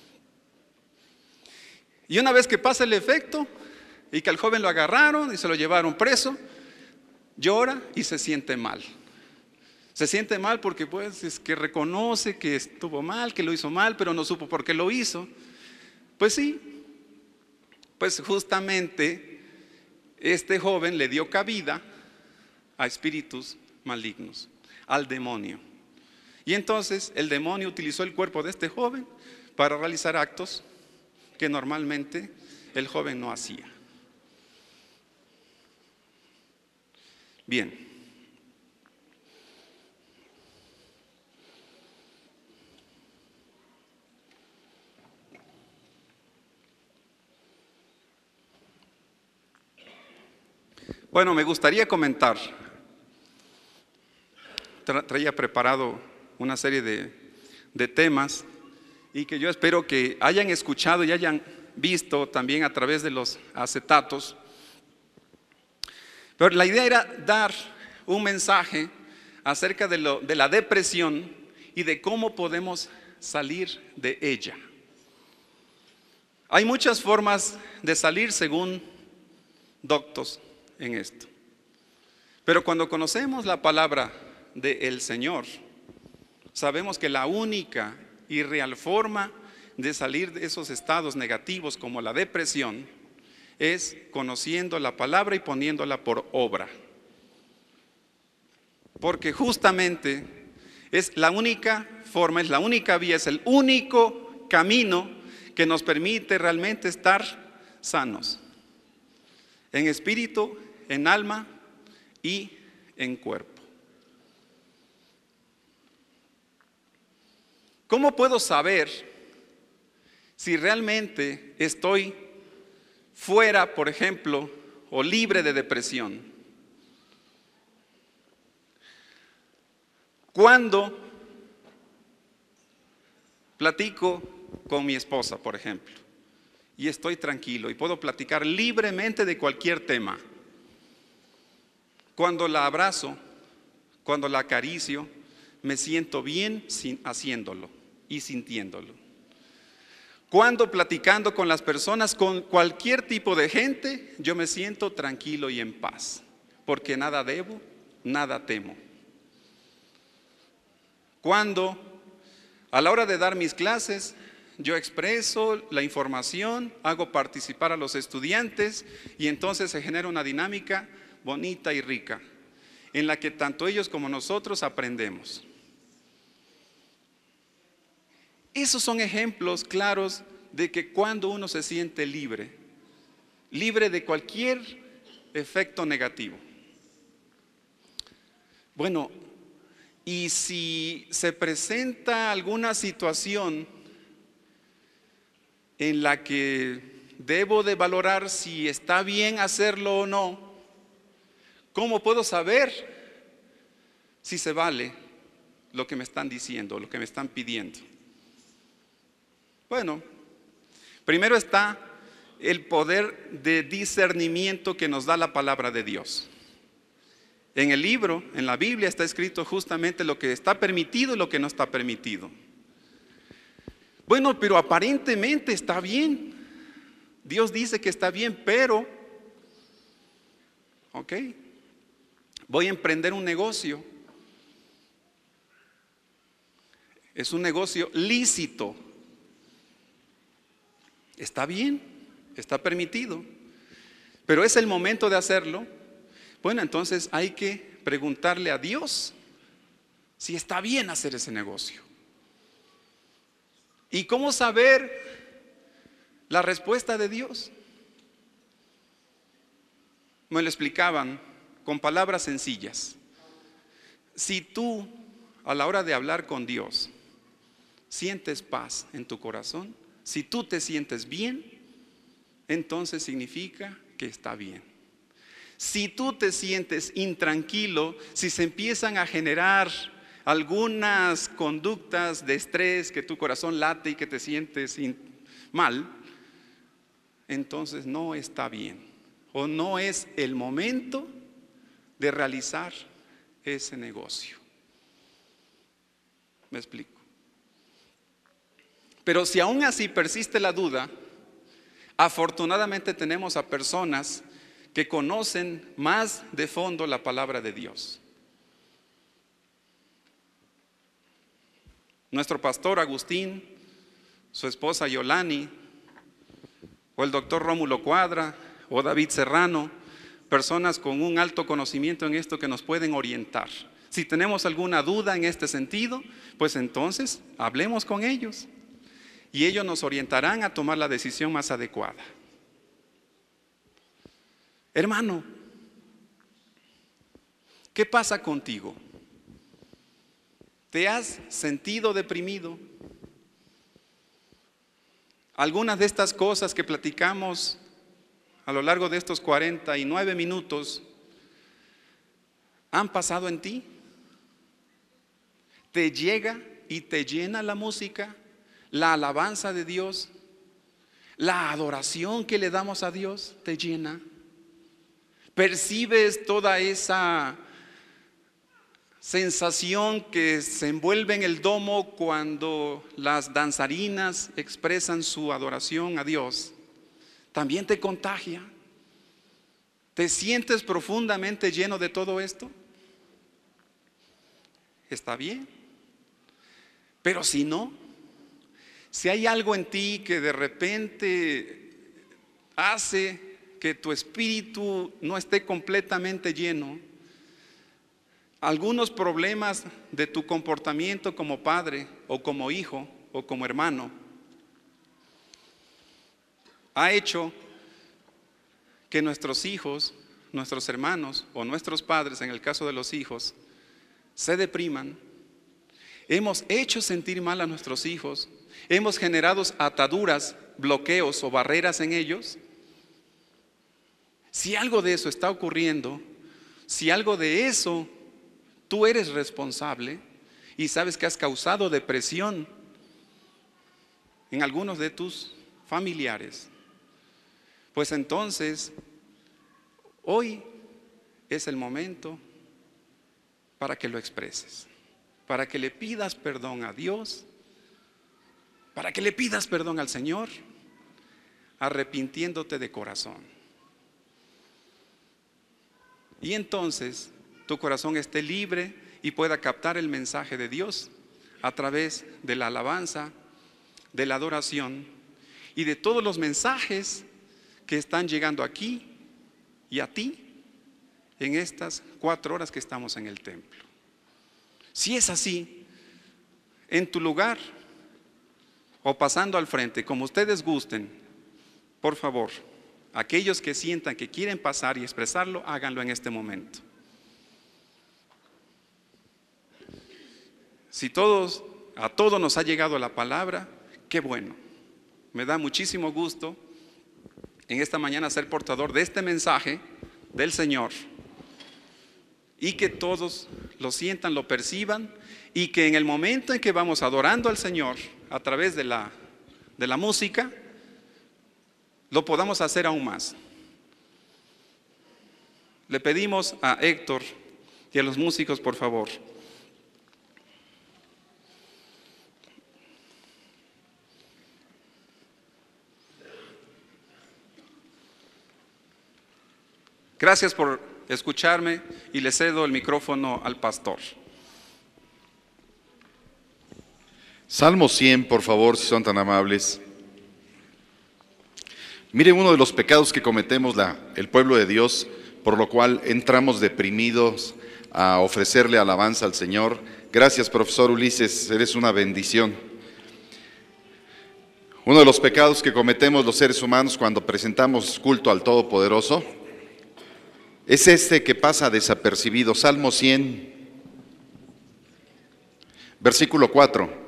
Y una vez que pasa el efecto y que al joven lo agarraron y se lo llevaron preso, llora y se siente mal. Se siente mal porque pues es que reconoce que estuvo mal, que lo hizo mal, pero no supo por qué lo hizo. Pues sí, pues justamente este joven le dio cabida a espíritus malignos, al demonio. Y entonces el demonio utilizó el cuerpo de este joven para realizar actos que normalmente el joven no hacía. Bien. Bueno, me gustaría comentar. Traía preparado una serie de temas y que yo espero que hayan escuchado y hayan visto también a través de los acetatos. Pero la idea era dar un mensaje acerca de la depresión y de cómo podemos salir de ella. Hay muchas formas de salir según doctos en esto. Pero cuando conocemos la palabra del Señor, sabemos que la única y real forma de salir de esos estados negativos como la depresión es conociendo la palabra y poniéndola por obra. porque justamente es la única forma, es la única vía, es el único camino que nos permite realmente estar sanos, en espíritu, en alma y en cuerpo. ¿Cómo puedo saber si realmente estoy fuera, por ejemplo, o libre de depresión? Cuando platico con mi esposa, por ejemplo, y estoy tranquilo y puedo platicar libremente de cualquier tema. Cuando la abrazo, cuando la acaricio, me siento bien haciéndolo y sintiéndolo. Cuando platicando con las personas, con cualquier tipo de gente, yo me siento tranquilo y en paz, porque nada debo, nada temo. Cuando a la hora de dar mis clases, yo expreso la información, hago participar a los estudiantes y entonces se genera una dinámica bonita y rica, en la que tanto ellos como nosotros aprendemos. Esos son ejemplos claros de que cuando uno se siente libre, libre de cualquier efecto negativo. Bueno, y si se presenta alguna situación en la que debo de valorar si está bien hacerlo o no, ¿cómo puedo saber si se vale lo que me están diciendo, lo que me están pidiendo? Bueno, primero está el poder de discernimiento que nos da la palabra de Dios. En el libro, en la Biblia, está escrito justamente lo que está permitido y lo que no está permitido. Bueno, pero aparentemente está bien. Dios dice que está bien, pero, voy a emprender un negocio. Es un negocio lícito. Está bien, está permitido, pero es el momento de hacerlo. Bueno, entonces hay que preguntarle a Dios si está bien hacer ese negocio. ¿Y cómo saber la respuesta de Dios? Me lo explicaban con palabras sencillas. Si tú, a la hora de hablar con Dios, sientes paz en tu corazón, si tú te sientes bien, entonces significa que está bien. Si tú te sientes intranquilo, si se empiezan a generar algunas conductas de estrés, que tu corazón late y que te sientes mal, entonces no está bien o no es el momento de realizar ese negocio. ¿Me explico? Pero si aún así persiste la duda, afortunadamente tenemos a personas que conocen más de fondo la palabra de Dios. Nuestro pastor Agustín, su esposa Yolani, o el doctor Rómulo Cuadra, o David Serrano, personas con un alto conocimiento en esto que nos pueden orientar. Si tenemos alguna duda en este sentido, pues entonces hablemos con ellos y ellos nos orientarán a tomar la decisión más adecuada. Hermano, ¿qué pasa contigo? ¿Te has sentido deprimido? Algunas de estas cosas que platicamos a lo largo de estos 49 minutos han pasado en ti. ¿Te llega y te llena la música, la alabanza de Dios, la adoración que le damos a Dios? ¿Te llena? ¿Percibes toda esa sensación que se envuelve en el domo cuando las danzarinas expresan su adoración a Dios? ¿También te contagia? ¿Te sientes profundamente lleno de todo esto? Está bien. Pero si no, si hay algo en ti que de repente hace que tu espíritu no esté completamente lleno, algunos problemas de tu comportamiento como padre o como hijo o como hermano ha hecho que nuestros hijos, nuestros hermanos o nuestros padres, en el caso de los hijos, se depriman. Hemos hecho sentir mal a nuestros hijos, hemos generado ataduras, bloqueos o barreras en ellos. Si algo de eso está ocurriendo, si algo de eso tú eres responsable y sabes que has causado depresión en algunos de tus familiares, pues entonces hoy es el momento para que lo expreses, para que le pidas perdón a Dios, para que le pidas perdón al Señor, arrepintiéndote de corazón. Y entonces tu corazón esté libre y pueda captar el mensaje de Dios a través de la alabanza, de la adoración y de todos los mensajes que están llegando aquí y a ti en estas 4 horas que estamos en el templo. Si es así, en tu lugar o pasando al frente, como ustedes gusten, por favor, aquellos que sientan que quieren pasar y expresarlo, háganlo en este momento. Si a todos nos ha llegado la palabra, qué bueno. Me da muchísimo gusto en esta mañana ser portador de este mensaje del Señor y que todos lo sientan, lo perciban y que en el momento en que vamos adorando al Señor a través de la música, lo podamos hacer aún más. Le pedimos a Héctor y a los músicos, por favor. Gracias por escucharme y le cedo el micrófono al pastor. Salmo 100, por favor, si son tan amables. Miren uno de los pecados que cometemos el pueblo de Dios, por lo cual entramos deprimidos a ofrecerle alabanza al Señor. Gracias, profesor Ulises, eres una bendición. Uno de los pecados que cometemos los seres humanos cuando presentamos culto al Todopoderoso es este que pasa desapercibido. Salmo 100, versículo 4.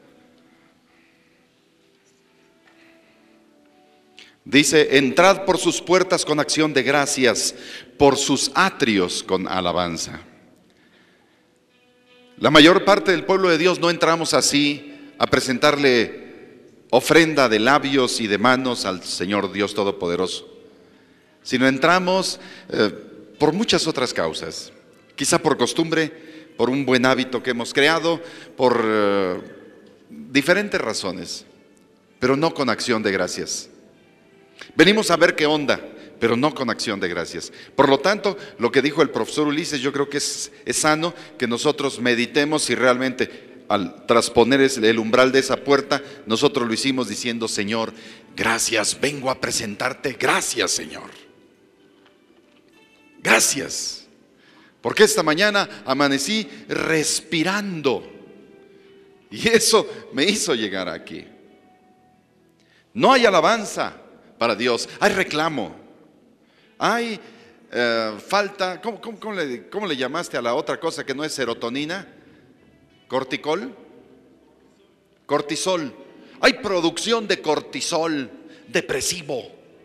Dice: entrad por sus puertas con acción de gracias, por sus atrios con alabanza. La mayor parte del pueblo de Dios no entramos así a presentarle ofrenda de labios y de manos al Señor Dios Todopoderoso, sino entramos por muchas otras causas, quizá por costumbre, por un buen hábito que hemos creado, por diferentes razones, pero no con acción de gracias. Venimos a ver qué onda, pero no con acción de gracias. Por lo tanto, lo que dijo el profesor Ulises, yo creo que es sano que nosotros meditemos si realmente al trasponer el umbral de esa puerta, nosotros lo hicimos diciendo: Señor, gracias, vengo a presentarte, gracias, Señor. Gracias, porque esta mañana amanecí respirando y eso me hizo llegar aquí. No hay alabanza para Dios, hay reclamo, hay falta. ¿Cómo le llamaste a la otra cosa que no es serotonina? Cortisol. Hay producción de cortisol depresivo,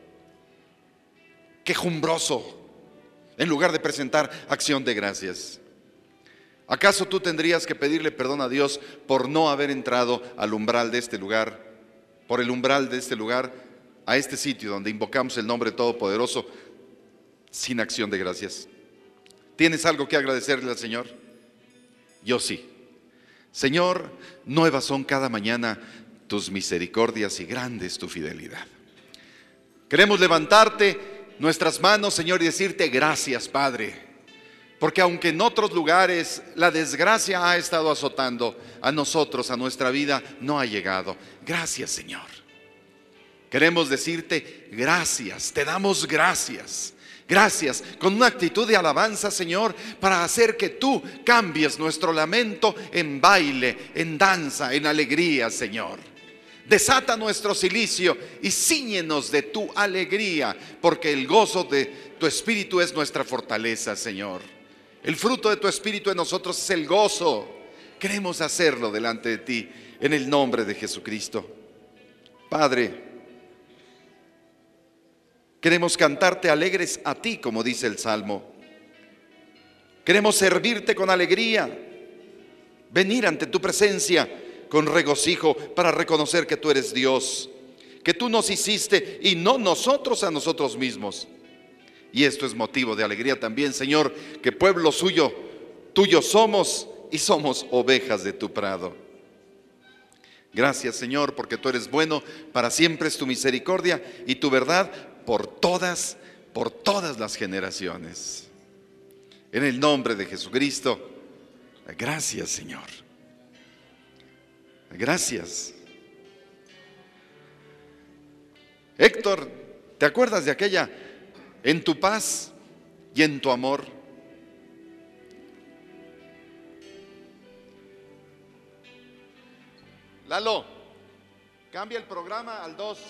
quejumbroso, en lugar de presentar acción de gracias. ¿Acaso tú tendrías que pedirle perdón a Dios por no haber entrado al umbral de este lugar, por el umbral de este lugar, a este sitio donde invocamos el nombre todopoderoso, sin acción de gracias? ¿Tienes algo que agradecerle al Señor? Yo sí. Señor, nuevas son cada mañana tus misericordias y grande es tu fidelidad. Queremos levantarte nuestras manos, Señor, y decirte gracias, Padre, porque aunque en otros lugares la desgracia ha estado azotando, a nosotros, a nuestra vida, no ha llegado. Gracias, Señor. Queremos decirte gracias, te damos gracias. Gracias, con una actitud de alabanza, Señor, para hacer que tú cambies nuestro lamento en baile, en danza, en alegría, Señor. Desata nuestro cilicio y cíñenos de tu alegría, porque el gozo de tu Espíritu es nuestra fortaleza, Señor. El fruto de tu Espíritu en nosotros es el gozo. Queremos hacerlo delante de ti, en el nombre de Jesucristo. Padre, queremos cantarte alegres a ti, como dice el Salmo. Queremos servirte con alegría, venir ante tu presencia con regocijo para reconocer que tú eres Dios, que tú nos hiciste y no nosotros a nosotros mismos. Y esto es motivo de alegría también, Señor, que pueblo suyo, tuyo somos y somos ovejas de tu prado. Gracias, Señor, porque tú eres bueno, para siempre es tu misericordia y tu verdad por todas las generaciones. En el nombre de Jesucristo, gracias, Señor. Gracias. Héctor, ¿te acuerdas de aquella en tu paz y en tu amor? Lalo, cambia el programa al 2.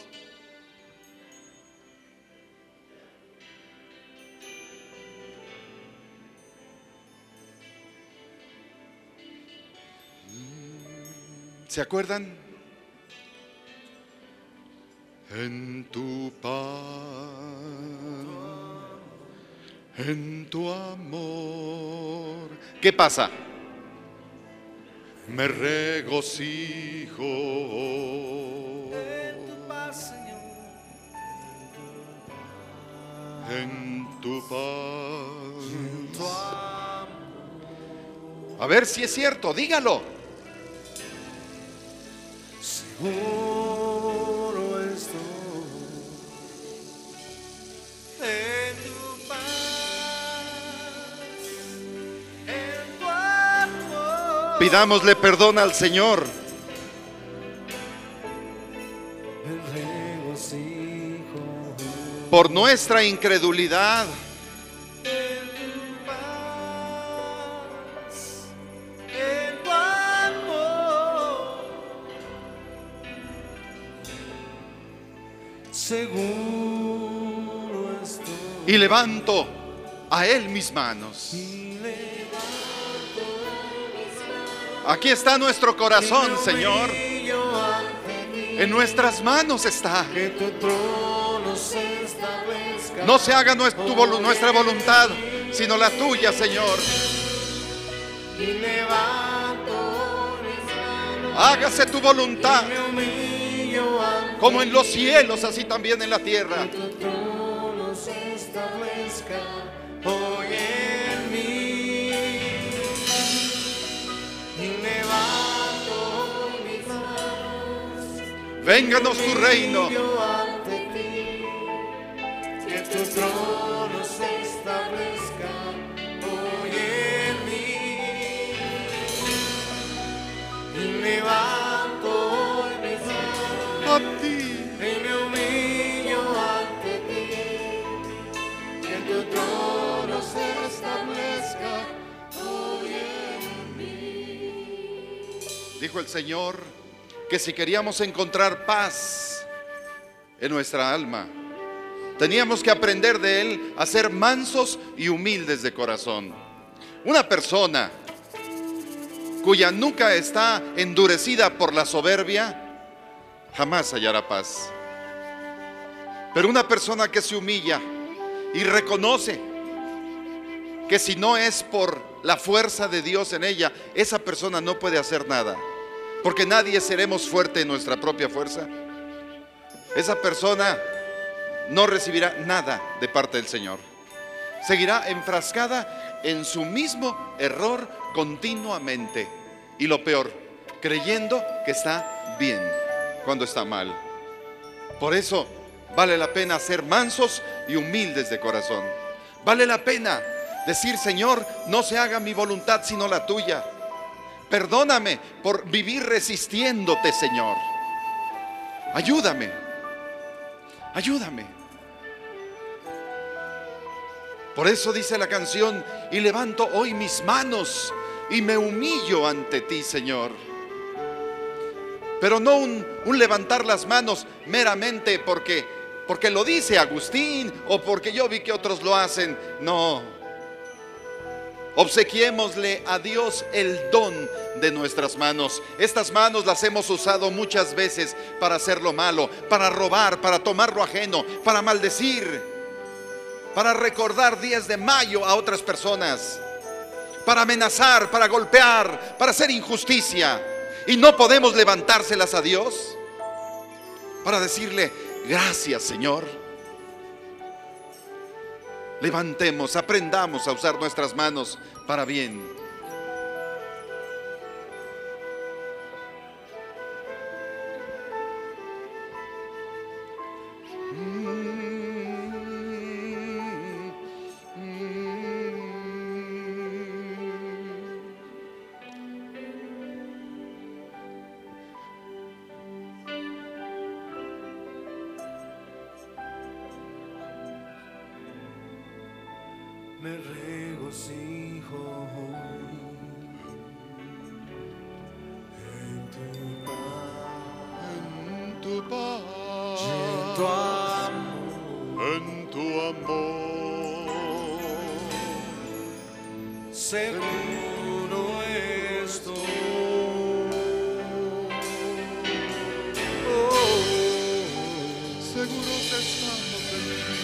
¿Se acuerdan? En tu paz, en tu amor. ¿Qué pasa? Me regocijo. En tu paz, Señor. En tu paz. En tu amor. A ver si es cierto, dígalo. Seguro estoy en tu paz, en tu amor. Pidámosle perdón al Señor. Me regocijo Por nuestra incredulidad. en tu paz, en tu amor. Seguro estoy. Y levanto a Él mis manos. Aquí está nuestro corazón, Señor. En nuestras manos está. Que tu trono se establezca. No se haga nuestra voluntad, sino la tuya, Señor. Y levanto mis manos. Hágase tu voluntad, Me humillo ante como en los cielos, así también en la tierra. que tu trono se establezca hoy en mí. Y levanto mis manos. Vénganos tu reino. Humillo ante ti. Que tu trono se establezca hoy en mí. Y levanto mis manos. A ti. Y me humillo ante ti, que tu trono se establezca hoy en mí. Dijo el Señor que si queríamos encontrar paz en nuestra alma, teníamos que aprender de Él a ser mansos y humildes de corazón. Una persona cuya nuca está endurecida por la soberbia, jamás hallará paz. Pero una persona que se humilla y reconoce que si no es por la fuerza de Dios en ella, esa persona no puede hacer nada, porque nadie seremos fuerte en nuestra propia fuerza. Esa persona no recibirá nada de parte del Señor. Seguirá enfrascada en su mismo error continuamente. Y lo peor, creyendo que está bien cuando está mal. Por eso vale la pena ser mansos y humildes de corazón. Vale la pena decir: Señor, no se haga mi voluntad sino la tuya. Perdóname por vivir resistiéndote, Señor. Ayúdame. Ayúdame. Por eso dice la canción: y levanto hoy mis manos y me humillo ante ti, Señor. Pero no un levantar las manos meramente porque lo dice Agustín o porque yo vi que otros lo hacen. No. Obsequiémosle a Dios el don de nuestras manos. Estas manos las hemos usado muchas veces para hacer lo malo, para robar, para tomar lo ajeno, para maldecir, para recordar 10 de mayo a otras personas, para amenazar, para golpear, para hacer injusticia. Y no podemos levantárselas a Dios para decirle: gracias, Señor. Levantemos, aprendamos a usar nuestras manos para bien. Me regocijo hoy en tu paz, En tu paz, en tu amor, en tu amor. seguro estoy. Seguros estamos en ti.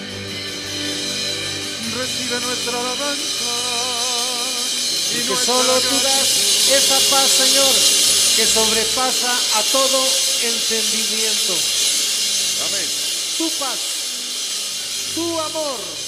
Recibe nuestra alabanza Y que solo tú das esa paz, Señor, que sobrepasa a todo entendimiento. Amén. Tu paz, tu amor.